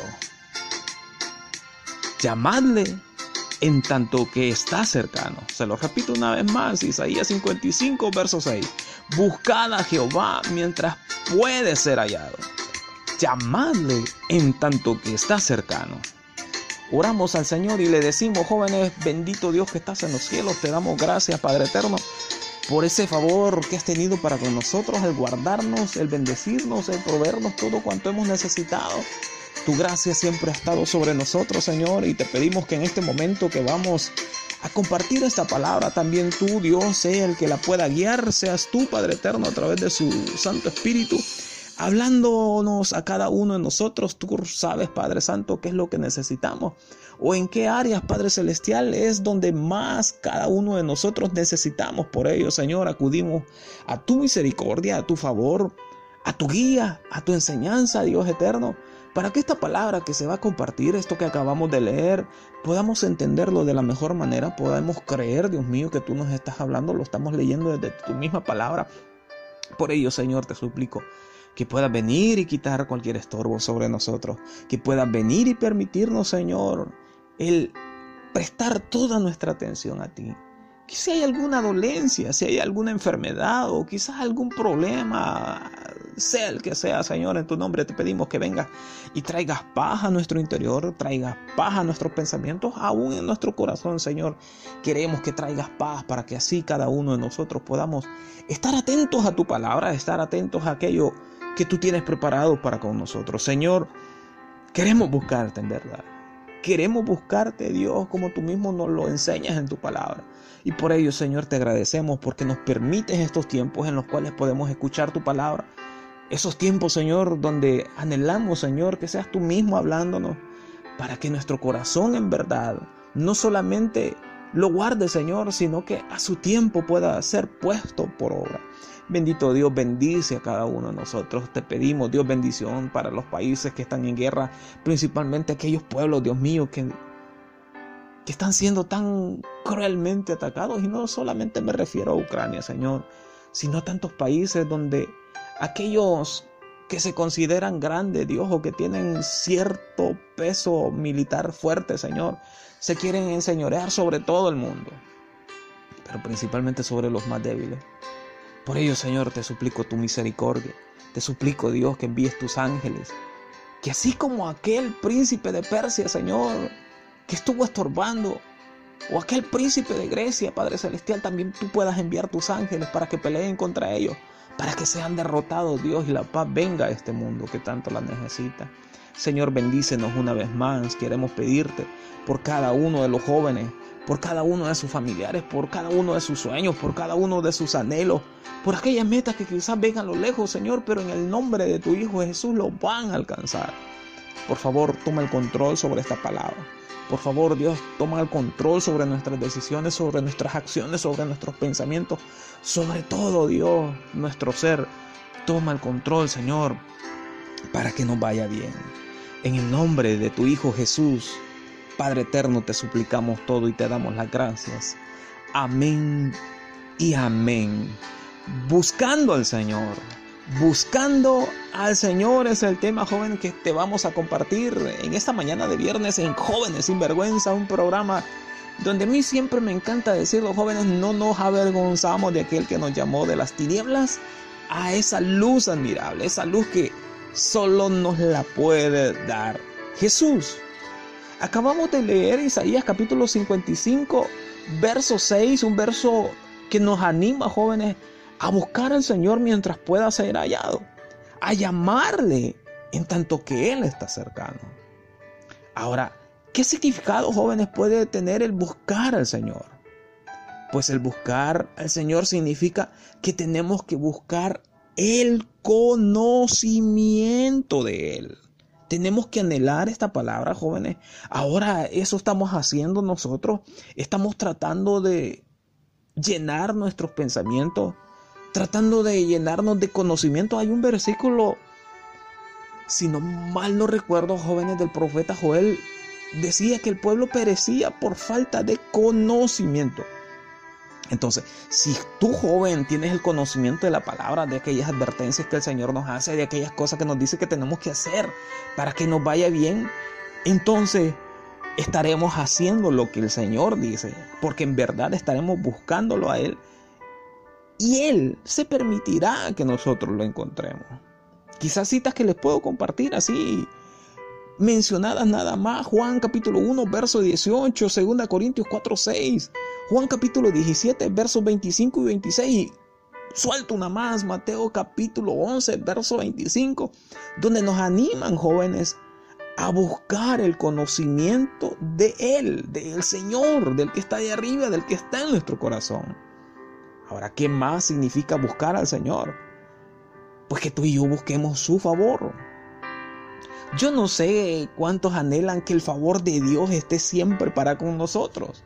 Llamadle en tanto que está cercano. Se lo repito una vez más, Isaías 55, verso 6. Buscad a Jehová mientras puede ser hallado. Llamadle en tanto que está cercano. Oramos al Señor y le decimos, jóvenes, bendito Dios que estás en los cielos, te damos gracias, Padre eterno, por ese favor que has tenido para con nosotros, el guardarnos, el bendecirnos, el proveernos todo cuanto hemos necesitado. Tu gracia siempre ha estado sobre nosotros, Señor, y te pedimos que en este momento que vamos a compartir esta palabra, también tú, Dios, sea el que la pueda guiar, seas tú, Padre eterno, a través de su Santo Espíritu, hablándonos a cada uno de nosotros. Tú sabes, Padre Santo, qué es lo que necesitamos o en qué áreas, Padre Celestial, es donde más cada uno de nosotros necesitamos. Por ello, Señor, acudimos a tu misericordia, a tu favor, a tu guía, a tu enseñanza, Dios eterno, para que esta palabra que se va a compartir, esto que acabamos de leer, podamos entenderlo de la mejor manera, podamos creer, Dios mío, que tú nos estás hablando, lo estamos leyendo desde tu misma palabra. Por ello, Señor, te suplico que puedas venir y quitar cualquier estorbo sobre nosotros, que puedas venir y permitirnos, Señor, el prestar toda nuestra atención a ti. Que si hay alguna dolencia, si hay alguna enfermedad o quizás algún problema, sea el que sea, Señor, en tu nombre te pedimos que vengas y traigas paz a nuestro interior, traigas paz a nuestros pensamientos, aún en nuestro corazón, Señor. Queremos que traigas paz para que así cada uno de nosotros podamos estar atentos a tu palabra, estar atentos a aquello que tú tienes preparado para con nosotros. Señor, queremos buscarte en verdad. Queremos buscarte, Dios, como tú mismo nos lo enseñas en tu palabra. Y por ello, Señor, te agradecemos porque nos permites estos tiempos en los cuales podemos escuchar tu palabra. Esos tiempos, Señor, donde anhelamos, Señor, que seas tú mismo hablándonos para que nuestro corazón en verdad no solamente lo guarde, Señor, sino que a su tiempo pueda ser puesto por obra. Bendito Dios, bendice a cada uno de nosotros. Te pedimos, Dios, bendición para los países que están en guerra, principalmente aquellos pueblos, Dios mío, que están siendo tan cruelmente atacados. Y no solamente me refiero a Ucrania, Señor, sino a tantos países donde aquellos que se consideran grandes, Dios, o que tienen cierto peso militar fuerte, Señor, se quieren enseñorear sobre todo el mundo, pero principalmente sobre los más débiles. Por ello, Señor, te suplico tu misericordia. Te suplico, Dios, que envíes tus ángeles. Que así como aquel príncipe de Persia, Señor, que estuvo estorbando, o aquel príncipe de Grecia, Padre Celestial, también tú puedas enviar tus ángeles para que peleen contra ellos, para que sean derrotados, Dios, y la paz venga a este mundo que tanto la necesita. Señor, bendícenos una vez más. Queremos pedirte por cada uno de los jóvenes, por cada uno de sus familiares, por cada uno de sus sueños, por cada uno de sus anhelos, por aquellas metas que quizás vengan a lo lejos, Señor, pero en el nombre de tu Hijo Jesús lo van a alcanzar. Por favor, toma el control sobre esta palabra. Por favor, Dios, toma el control sobre nuestras decisiones, sobre nuestras acciones, sobre nuestros pensamientos, sobre todo, Dios, nuestro ser. Toma el control, Señor, para que nos vaya bien. En el nombre de tu Hijo Jesús, Padre eterno, te suplicamos todo y te damos las gracias. Amén y amén. Buscando al Señor. Buscando al Señor es el tema, joven, que te vamos a compartir en esta mañana de viernes en Jóvenes Sin Vergüenza, un programa donde a mí siempre me encanta decir, los jóvenes, no nos avergonzamos de aquel que nos llamó de las tinieblas a esa luz admirable, esa luz que solo nos la puede dar Jesús. Acabamos de leer Isaías capítulo 55, verso 6, un verso que nos anima, jóvenes, a buscar al Señor mientras pueda ser hallado, a llamarle en tanto que Él está cercano. Ahora, ¿qué significado, jóvenes, puede tener el buscar al Señor? Pues el buscar al Señor significa que tenemos que buscar el conocimiento de Él. Tenemos que anhelar esta palabra, jóvenes. Ahora eso estamos haciendo nosotros. Estamos tratando de llenar nuestros pensamientos, tratando de llenarnos de conocimiento. Hay un versículo, si no mal no recuerdo, jóvenes, del profeta Joel, decía que el pueblo perecía por falta de conocimiento. Entonces, si tú, joven, tienes el conocimiento de la palabra, de aquellas advertencias que el Señor nos hace, de aquellas cosas que nos dice que tenemos que hacer para que nos vaya bien, entonces estaremos haciendo lo que el Señor dice, porque en verdad estaremos buscándolo a Él y Él se permitirá que nosotros lo encontremos. Quizás citas que les puedo compartir así, mencionadas nada más: Juan capítulo 1, verso 18, 2 Corintios 4, 6, Juan capítulo 17, versos 25 y 26, suelto una más, Mateo capítulo 11, verso 25, donde nos animan, jóvenes, a buscar el conocimiento de Él, del Señor, del que está ahí arriba, del que está en nuestro corazón. Ahora, ¿qué más significa buscar al Señor? Pues que tú y yo busquemos su favor. Yo no sé cuántos anhelan que el favor de Dios esté siempre para con nosotros.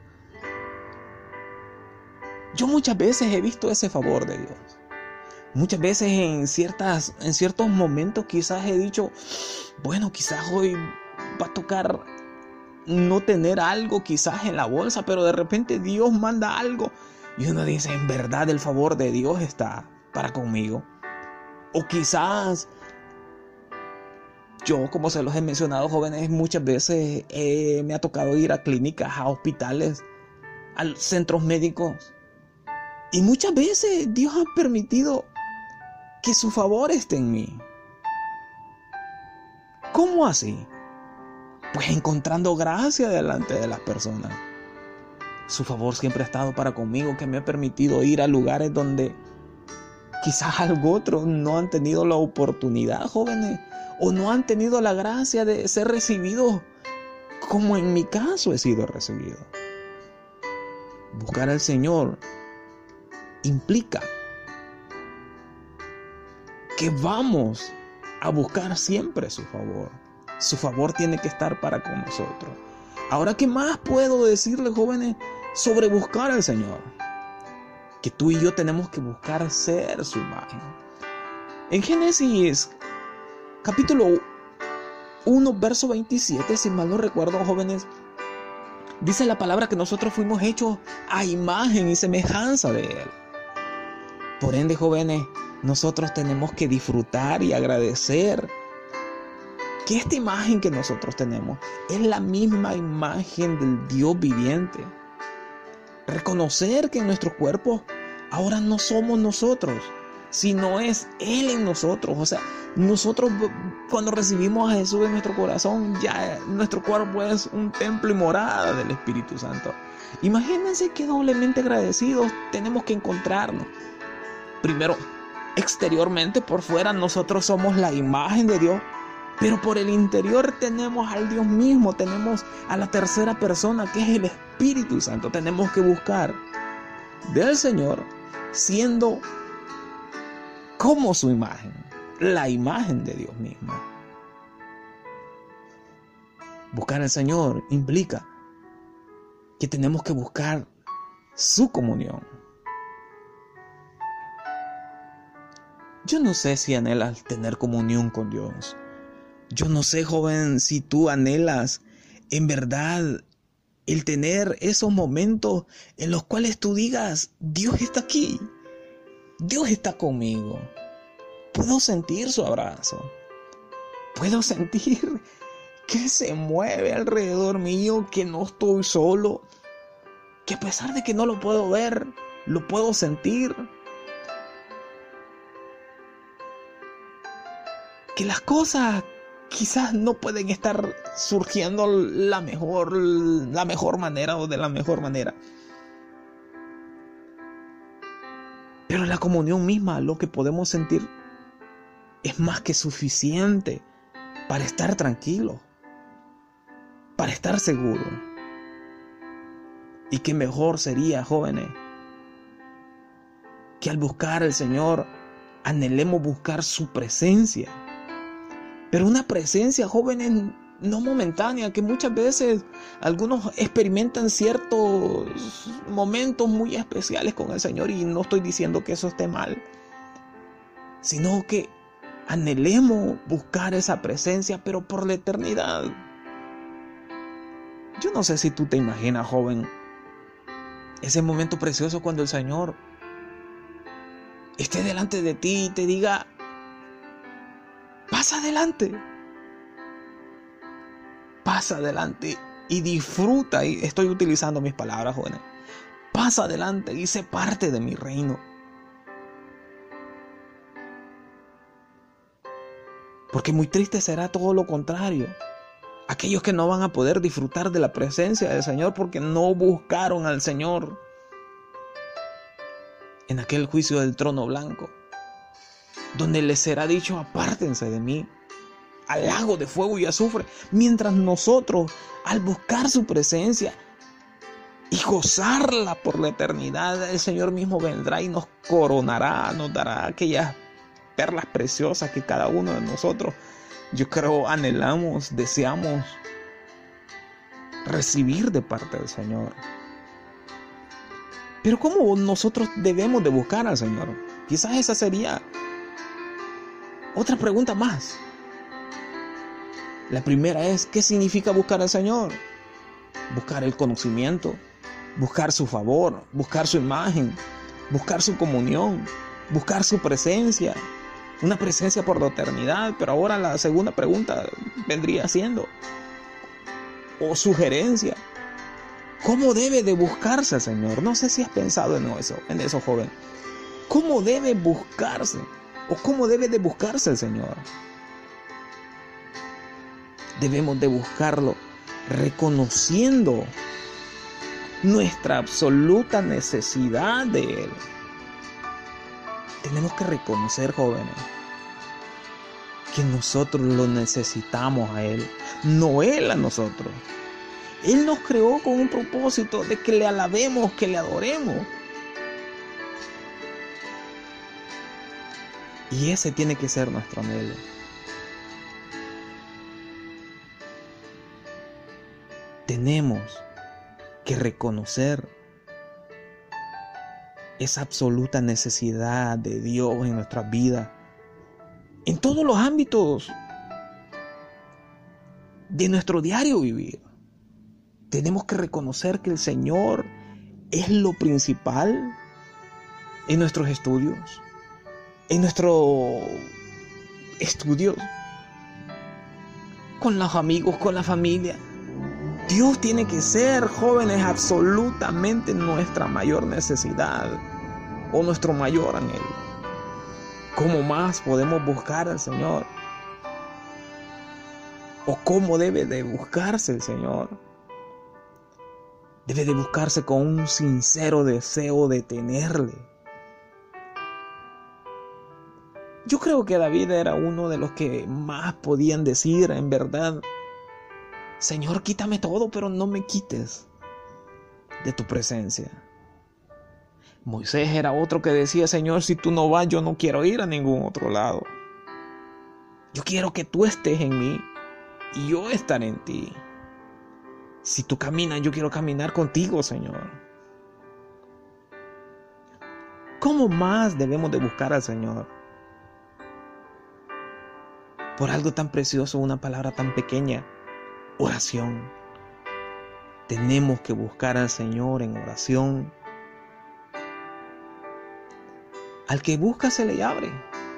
Yo muchas veces he visto ese favor de Dios. Muchas veces en ciertos momentos quizás he dicho, bueno, quizás hoy va a tocar no tener algo quizás en la bolsa, pero de repente Dios manda algo y uno dice, en verdad el favor de Dios está para conmigo. O quizás Yo, como se los he mencionado, jóvenes, muchas veces me ha tocado ir a clínicas, a hospitales, a centros médicos. Y muchas veces Dios ha permitido que su favor esté en mí. ¿Cómo así? Pues encontrando gracia delante de las personas. Su favor siempre ha estado para conmigo, que me ha permitido ir a lugares donde quizás algo otros no han tenido la oportunidad, jóvenes, o no han tenido la gracia de ser recibidos como en mi caso he sido recibido. Buscar al Señor implica que vamos a buscar siempre su favor. Su favor tiene que estar para con nosotros. Ahora, ¿qué más puedo decirles, jóvenes, sobre buscar al Señor? Que tú y yo tenemos que buscar ser su imagen. En Génesis capítulo 1, verso 27, si mal no recuerdo, jóvenes, dice la palabra que nosotros fuimos hechos a imagen y semejanza de Él. Por ende, jóvenes, nosotros tenemos que disfrutar y agradecer que esta imagen que nosotros tenemos es la misma imagen del Dios viviente. Reconocer que en nuestro cuerpo ahora no somos nosotros, sino es Él en nosotros. O sea, nosotros cuando recibimos a Jesús en nuestro corazón, ya nuestro cuerpo es un templo y morada del Espíritu Santo. Imagínense qué doblemente agradecidos tenemos que encontrarnos. Primero, exteriormente, por fuera, nosotros somos la imagen de Dios. Pero por el interior tenemos al Dios mismo, tenemos a la tercera persona que es el Espíritu Santo. Tenemos que buscar del Señor siendo como su imagen, la imagen de Dios mismo. Buscar al Señor implica que tenemos que buscar su comunión. Yo no sé si anhelas tener comunión con Dios. Yo no sé, joven, si tú anhelas en verdad el tener esos momentos en los cuales tú digas, Dios está aquí, Dios está conmigo. Puedo sentir su abrazo. Puedo sentir que se mueve alrededor mío, que no estoy solo, que a pesar de que no lo puedo ver, lo puedo sentir. Que las cosas quizás no pueden estar surgiendo la mejor manera o de la mejor manera. Pero la comunión misma, lo que podemos sentir, es más que suficiente para estar tranquilos, para estar seguros. Y qué mejor sería, jóvenes, que al buscar al Señor anhelemos buscar su presencia. Pero una presencia, jóvenes, no momentánea, que muchas veces algunos experimentan ciertos momentos muy especiales con el Señor, y no estoy diciendo que eso esté mal, sino que anhelemos buscar esa presencia, pero por la eternidad. Yo no sé si tú te imaginas, joven, ese momento precioso cuando el Señor esté delante de ti y te diga, pasa adelante y disfruta, y estoy utilizando mis palabras, jóvenes, pasa adelante y sé parte de mi reino. Porque muy triste será todo lo contrario, aquellos que no van a poder disfrutar de la presencia del Señor porque no buscaron al Señor en aquel juicio del trono blanco, donde les será dicho, apártense de mí, al lago de fuego y azufre. Mientras nosotros, al buscar su presencia y gozarla por la eternidad, el Señor mismo vendrá y nos coronará, nos dará aquellas perlas preciosas que cada uno de nosotros, yo creo, anhelamos, deseamos recibir de parte del Señor. Pero ¿cómo nosotros debemos de buscar al Señor? Quizás esa sería otra pregunta más. La primera es, ¿qué significa buscar al Señor? Buscar el conocimiento, buscar su favor, buscar su imagen, buscar su comunión, buscar su presencia. una presencia por la eternidad. Pero ahora la segunda pregunta vendría siendo, o sugerencia, ¿cómo debe de buscarse al Señor? No sé si has pensado en eso, joven. ¿Cómo debe buscarse? ¿O cómo debe de buscarse el Señor? Debemos de buscarlo reconociendo nuestra absoluta necesidad de Él. Tenemos que reconocer, jóvenes, que nosotros lo necesitamos a Él, no Él a nosotros. Él nos creó con un propósito de que le alabemos, que le adoremos. Y ese tiene que ser nuestro anhelo. Tenemos que reconocer esa absoluta necesidad de Dios en nuestras vidas, en todos los ámbitos de nuestro diario vivir. Tenemos que reconocer que el Señor es lo principal en nuestros estudios, con los amigos, con la familia. Dios tiene que ser, jóvenes, absolutamente nuestra mayor necesidad o nuestro mayor anhelo. ¿Cómo más podemos buscar al Señor? ¿O cómo debe de buscarse el Señor? Debe de buscarse con un sincero deseo de tenerle. Yo creo que David era uno de los que más podían decir, en verdad, Señor, quítame todo, pero no me quites de tu presencia. Moisés era otro que decía, Señor, si tú no vas, yo no quiero ir a ningún otro lado. Yo quiero que tú estés en mí y yo estaré en ti. Si tú caminas, yo quiero caminar contigo, Señor. ¿Cómo más debemos de buscar al Señor? Por algo tan precioso, una palabra tan pequeña, oración. Tenemos que buscar al Señor en oración. Al que busca se le abre.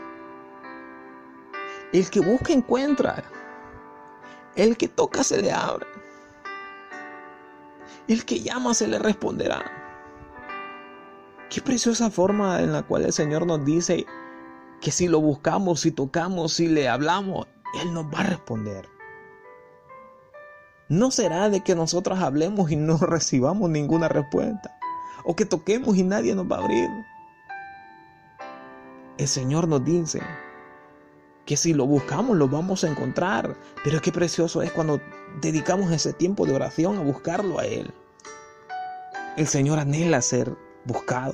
El que busca encuentra. El que toca se le abre. El que llama se le responderá. Qué preciosa forma en la cual el Señor nos dice que si lo buscamos, si tocamos, si le hablamos, Él nos va a responder. No será de que nosotros hablemos y no recibamos ninguna respuesta, o que toquemos y nadie nos va a abrir. El Señor nos dice que si lo buscamos lo vamos a encontrar, pero qué precioso es cuando dedicamos ese tiempo de oración a buscarlo a Él. El Señor anhela ser buscado,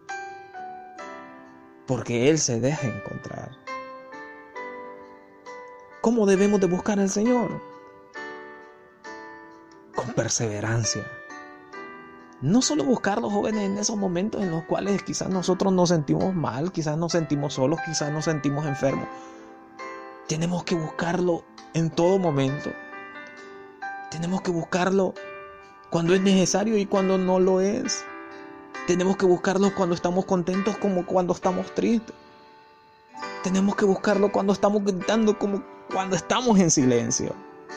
porque Él se deja encontrar. ¿Cómo debemos de buscar al Señor? Con perseverancia. No solo buscar a los jóvenes en esos momentos en los cuales quizás nosotros nos sentimos mal, quizás nos sentimos solos, quizás nos sentimos enfermos. Tenemos que buscarlo en todo momento. Tenemos que buscarlo cuando es necesario y cuando no lo es. Tenemos que buscarlo cuando estamos contentos como cuando estamos tristes. Tenemos que buscarlo cuando estamos gritando como cuando estamos en silencio.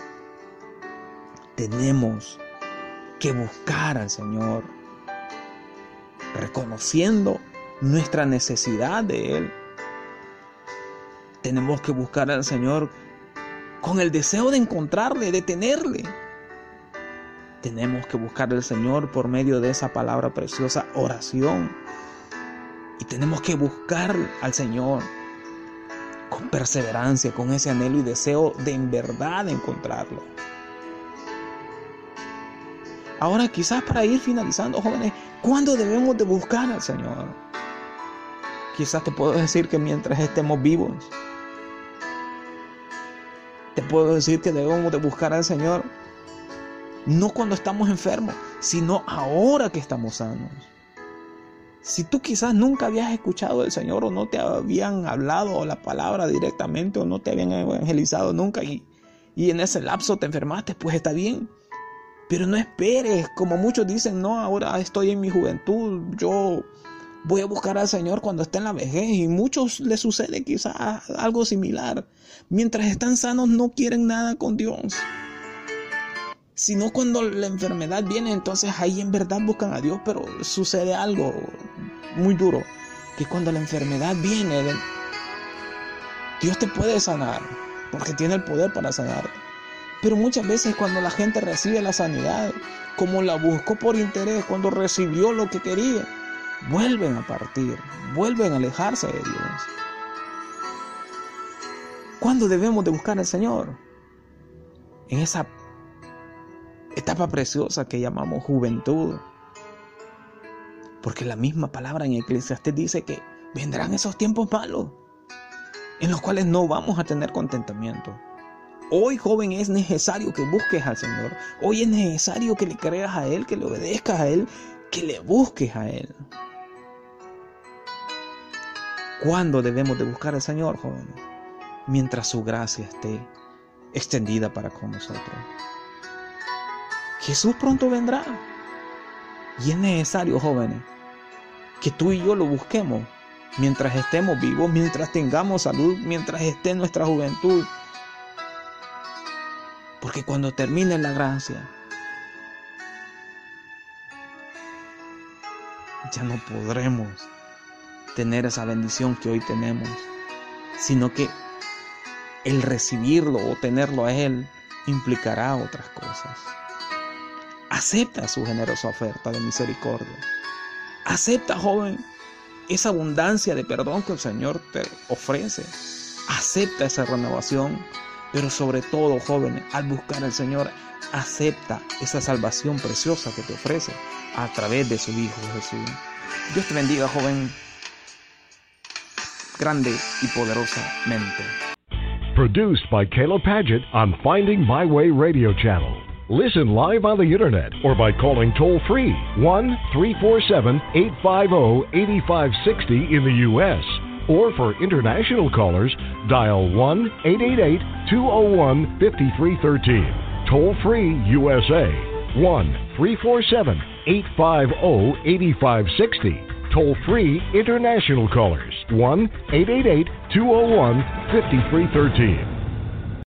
Tenemos que buscar al Señor, reconociendo nuestra necesidad de Él. Tenemos que buscar al Señor con el deseo de encontrarle, de tenerle. Tenemos que buscar al Señor por medio de esa palabra preciosa, oración. Y tenemos que buscar al Señor con perseverancia, con ese anhelo y deseo de en verdad encontrarlo. Ahora, quizás para ir finalizando, jóvenes, ¿cuándo debemos de buscar al Señor? Quizás te puedo decir que mientras estemos vivos. Te puedo decir que debemos de buscar al Señor no cuando estamos enfermos, sino ahora que estamos sanos. Si tú quizás nunca habías escuchado del Señor o no te habían hablado la palabra directamente o no te habían evangelizado nunca y en ese lapso te enfermaste, pues está bien. Pero no esperes, como muchos dicen, no, ahora estoy en mi juventud, yo Voy a buscar al Señor cuando esté en la vejez, y muchos les sucede quizás algo similar. Mientras están sanos no quieren nada con Dios. Sino cuando la enfermedad viene, entonces ahí en verdad buscan a Dios, pero sucede algo muy duro, que cuando la enfermedad viene, Dios te puede sanar, porque tiene el poder para sanar. Pero muchas veces cuando la gente recibe la sanidad, como la buscó por interés, cuando recibió lo que quería, vuelven a partir, vuelven a alejarse de Dios. ¿Cuándo debemos de buscar al Señor? En esa etapa preciosa que llamamos juventud. Porque la misma palabra en Eclesiastés dice que vendrán esos tiempos malos en los cuales no vamos a tener contentamiento. Hoy, joven, es necesario que busques al Señor. Hoy es necesario que le creas a Él, que le obedezcas a Él, que le busques a Él. ¿Cuándo debemos de buscar al Señor, joven? Mientras su gracia esté extendida para con nosotros. Jesús pronto vendrá. Y es necesario, jóvenes, que tú y yo lo busquemos mientras estemos vivos, mientras tengamos salud, mientras esté en nuestra juventud. Porque cuando termine la gracia, ya no podremos tener esa bendición que hoy tenemos, sino que el recibirlo o tenerlo a Él implicará otras cosas. Acepta su generosa oferta de misericordia. Acepta, joven, esa abundancia de perdón que el Señor te ofrece. Acepta esa renovación. Pero sobre todo, joven, al buscar al Señor, acepta esa salvación preciosa que te ofrece a través de su Hijo Jesús. Dios te bendiga, joven, grande y poderosamente. Produced by Caleb Paget on Finding My Way Radio Channel. Listen live on the internet or by calling toll-free 1-347-850-8560 in the U.S. Or for international callers, dial 1-888-201-5313. Toll-free USA, 1-347-850-8560. Toll-free international callers, 1-888-201-5313.